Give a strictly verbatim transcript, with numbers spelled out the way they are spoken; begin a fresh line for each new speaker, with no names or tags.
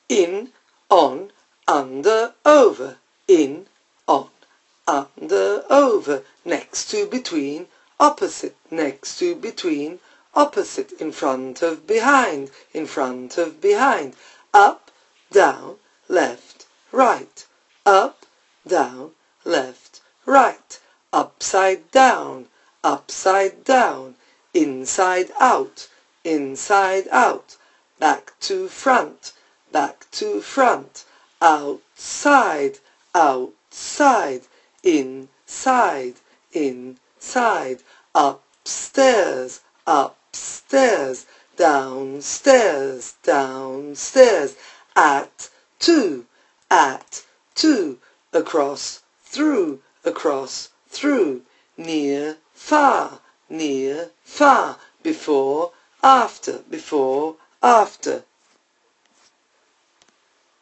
in, on, under, over, in, on, under, over, next to, between, opposite, next to, between, opposite, in front of, behind, in front of, behind, up, down, left, right, up, down, left, right, upside down, upside down, inside out, inside out, back to front, back to front, outside, outside, inside, inside, upstairs, upstairs, downstairs, downstairs, at, to, at, to, across, through, across, through, near, far, near, far, before, after, before, after.